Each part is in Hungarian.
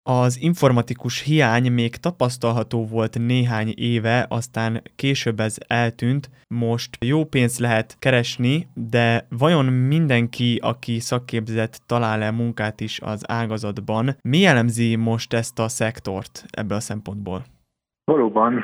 Az informatikus hiány még tapasztalható volt néhány éve, aztán később ez eltűnt. Most jó pénzt lehet keresni, de vajon mindenki, aki szakképzett, talál-e munkát is az ágazatban? Mi jellemzi most ezt a szektort ebből a szempontból? Valóban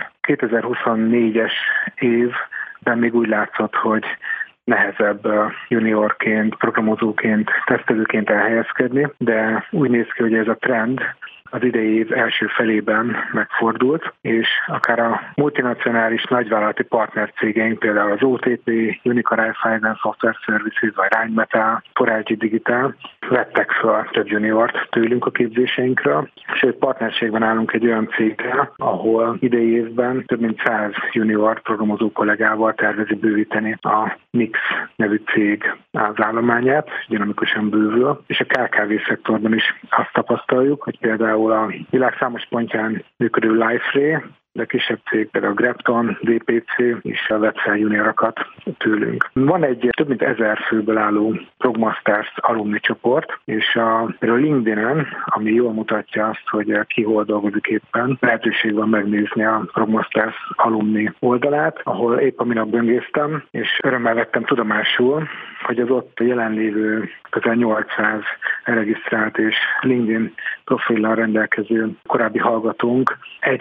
2024-es évben még úgy látszott, hogy nehezebb juniorként, programozóként, tesztelőként elhelyezkedni, de úgy néz ki, hogy ez a trend az idei év első felében megfordult, és akár a multinacionális nagyvállalati partnercégeink, például az OTP, Unicore Raiffeisen Software Services, vagy Rheinmetall, Forage Digital vettek fel több juniort tőlünk a képzéseinkről, sőt partnerségben állunk egy olyan céggel, ahol idei évben több mint 100 junior programozó kollégával tervezi bővíteni a Mix nevű cég az állományát, dinamikusan bővül, és a KKV szektorban is azt tapasztaljuk, hogy például a világ számos pontján működő Liferay, de kisebb cég, például Grepton, DPC is vett fel juniorokat tőlünk. Van egy több mint 1000 főből álló Progmasters alumni csoport, és a LinkedIn-en, ami jól mutatja azt, hogy ki hol dolgozik éppen, lehetőség van megnézni a Progmasters alumni oldalát, ahol épp a minap böngésztem, és örömmel vettem tudomásul, hogy az ott jelenlévő közel 800 regisztrált és LinkedIn profillal rendelkező korábbi hallgatónk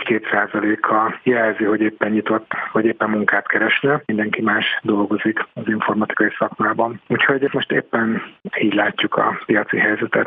1-2%-a jelzi, hogy éppen nyitott, vagy éppen munkát keresne. Mindenki más dolgozik az informatikai szakmában. Úgyhogy most éppen így látjuk a piaci helyzetet.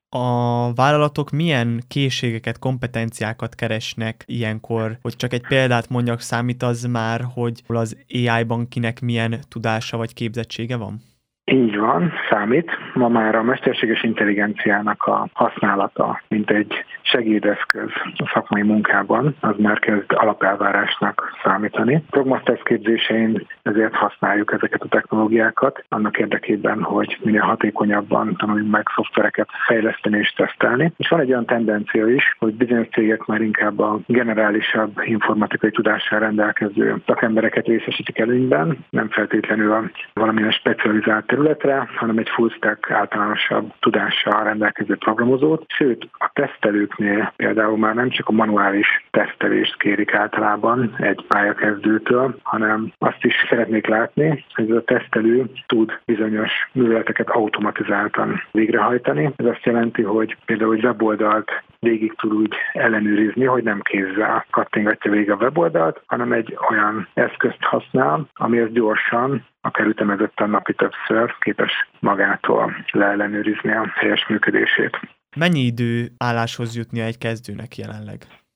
A vállalatok milyen készségeket, kompetenciákat keresnek ilyenkor? Hogy csak egy példát mondjak, számít az már, hogy az AI-ban kinek milyen tudása vagy képzettsége van? Így van, számít. Ma már a mesterséges intelligenciának a használata, mint egy segédeszköz a szakmai munkában, az már kezd alapelvárásnak számítani. Progmasters képzésein ezért használjuk ezeket a technológiákat, annak érdekében, hogy minél hatékonyabban tanuljunk meg szoftvereket fejleszteni és tesztelni. És van egy olyan tendencia is, hogy bizonyos cégek már inkább a generálisabb informatikai tudással rendelkező szakembereket részesítik előnyben, nem feltétlenül valamilyen specializált területre, hanem egy full stack általánosabb tudással rendelkező programozót. Sőt, a tesztelőknél például már nem csak a manuális tesztelést kérik általában egy pályakezdőtől, hanem azt is szeretnék látni, hogy a tesztelő tud bizonyos műveleteket automatizáltan végrehajtani. Ez azt jelenti, hogy például egy weboldalt végig tud úgy ellenőrizni, hogy nem kézzel kattingatja végig a weboldalt, hanem egy olyan eszközt használ, ami ezt gyorsan, akár ütemezetten napi többször képes magától leellenőrizni a helyes működését. Mennyi idő álláshoz jutnia egy kezdőnek jelenleg?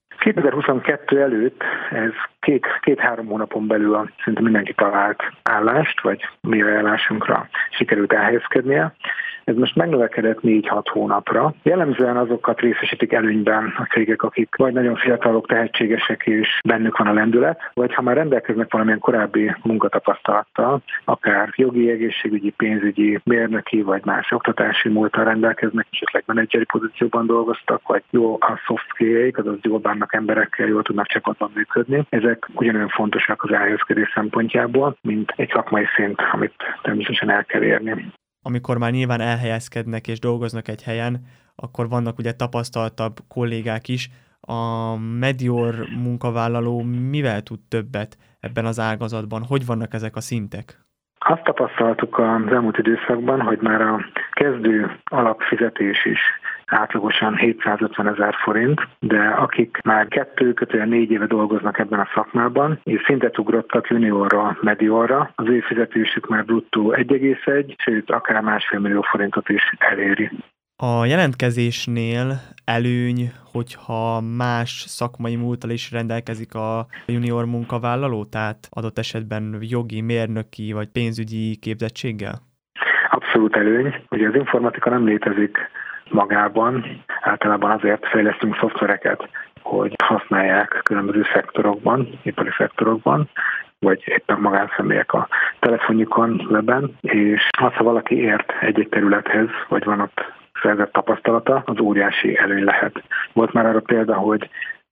2022 előtt ez két-három hónapon belül szinte mindenki talált állást, vagy mire állásunkra sikerült elhelyezkednie. Ez most megnövekedett 4-6 hónapra. Jellemzően azokat részesítik előnyben a cégek, akik vagy nagyon fiatalok, tehetségesek, és bennük van a lendület, vagy ha már rendelkeznek valamilyen korábbi munkatapasztalattal, akár jogi, egészségügyi, pénzügyi, mérnöki, vagy más oktatási múlttal rendelkeznek, esetleg menedzseri pozícióban dolgoztak, vagy jó a soft skill-eik, azaz jól bánnak emberekkel, jól tudnak csapatban működni. Ezek ugyanolyan fontosak az elhelyezkedés szempontjából, mint egy szakmai szint, amit természetesen el kell érni. Amikor már nyilván elhelyezkednek és dolgoznak egy helyen, akkor vannak ugye tapasztaltabb kollégák is. A Medior munkavállaló mivel tud többet ebben az ágazatban? Hogy vannak ezek a szintek? Azt tapasztaltuk az elmúlt időszakban, hogy már a kezdő alapfizetés is átlagosan 750 000 forint, de akik már 2-4 éve dolgoznak ebben a szakmában, és szintet ugrottak juniorra, mediorra, az ő fizetésük már bruttó 1,1, sőt akár 1,5 millió forintot is eléri. A jelentkezésnél előny, hogyha más szakmai múlttal is rendelkezik a junior munkavállaló, tehát adott esetben jogi, mérnöki vagy pénzügyi képzettséggel? Abszolút előny. Ugye az informatika nem létezik magában, általában azért fejlesztünk szoftvereket, hogy használják különböző szektorokban, ipari szektorokban, vagy éppen magánszemélyek a telefonjukon, weben, és az, ha valaki ért egy területhez, vagy van ott szerzett tapasztalata, az óriási előny lehet. Volt már arra példa, hogy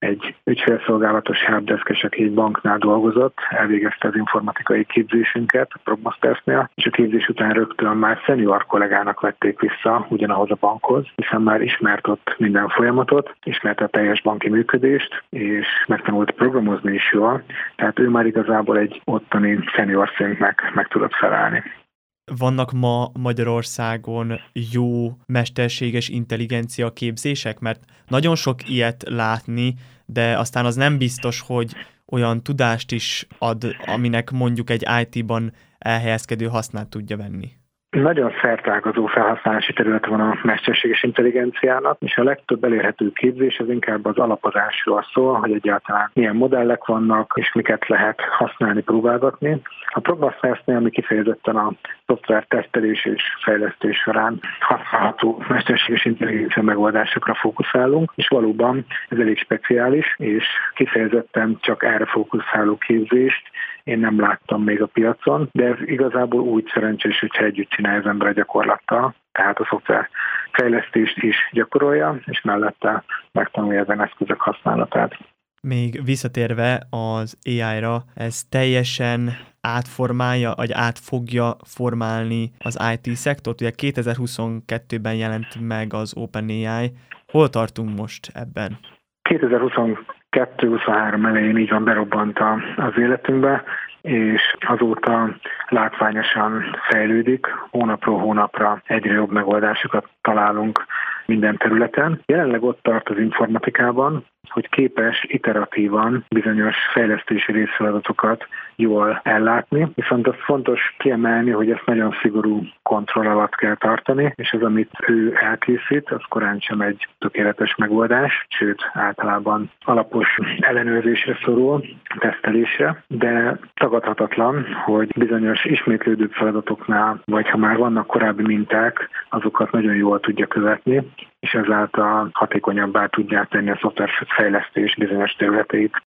egy ügyfélszolgálatos helpdesk, aki egy banknál dolgozott, elvégezte az informatikai képzésünket a Prognostersnél, és a képzés után rögtön már senior kollégának vették vissza ugyanahoz a bankhoz, hiszen már ismert ott minden folyamatot, ismerte a teljes banki működést, és megtanult programozni is jól, tehát ő már igazából egy ottani senior szintnek meg tudott felelni. Vannak ma Magyarországon jó mesterséges intelligencia képzések? Mert nagyon sok ilyet látni, de aztán az nem biztos, hogy olyan tudást is ad, aminek mondjuk egy IT-ban elhelyezkedő hasznát tudja venni. Nagyon szerteágazó felhasználási terület van a mesterséges intelligenciának, és a legtöbb elérhető képzés az inkább az alapozásról szól, hogy egyáltalán milyen modellek vannak, és miket lehet használni, próbálgatni. A Prognostersnél mi kifejezetten a szoftver tesztelés és fejlesztés során használható mesterséges intelligencia megoldásokra fókuszálunk, és valóban ez elég speciális, és kifejezetten csak erre fókuszáló képzést én nem láttam még a piacon, de ez igazából úgy szerencsés, hogyha együtt csinálja az ember a gyakorlattal, tehát a szoftver fejlesztést is gyakorolja, és mellette megtanulja ezen eszközök használatát. Még visszatérve az AI-ra, ez teljesen átformálja, vagy át fogja formálni az IT-szektort. Ugye 2022-ben jelent meg az OpenAI. Hol tartunk most ebben? 2022-23 elején így van berobbant az életünkbe, és azóta látványosan fejlődik, hónapról hónapra egyre jobb megoldásokat találunk minden területen. Jelenleg ott tart az informatikában, hogy képes iteratívan bizonyos fejlesztési részfeladatokat jól ellátni, viszont az fontos kiemelni, hogy ezt nagyon szigorú kontroll alatt kell tartani, és az, amit ő elkészít, az korán sem egy tökéletes megoldás, sőt általában alapos ellenőrzésre szorul, tesztelésre, de tagadhatatlan, hogy bizonyos ismétlődő feladatoknál, vagy ha már vannak korábbi minták, azokat nagyon jól tudja követni, és ezáltal hatékonyabbá tudják tenni a szoftverfejlesztés bizonyos területeit.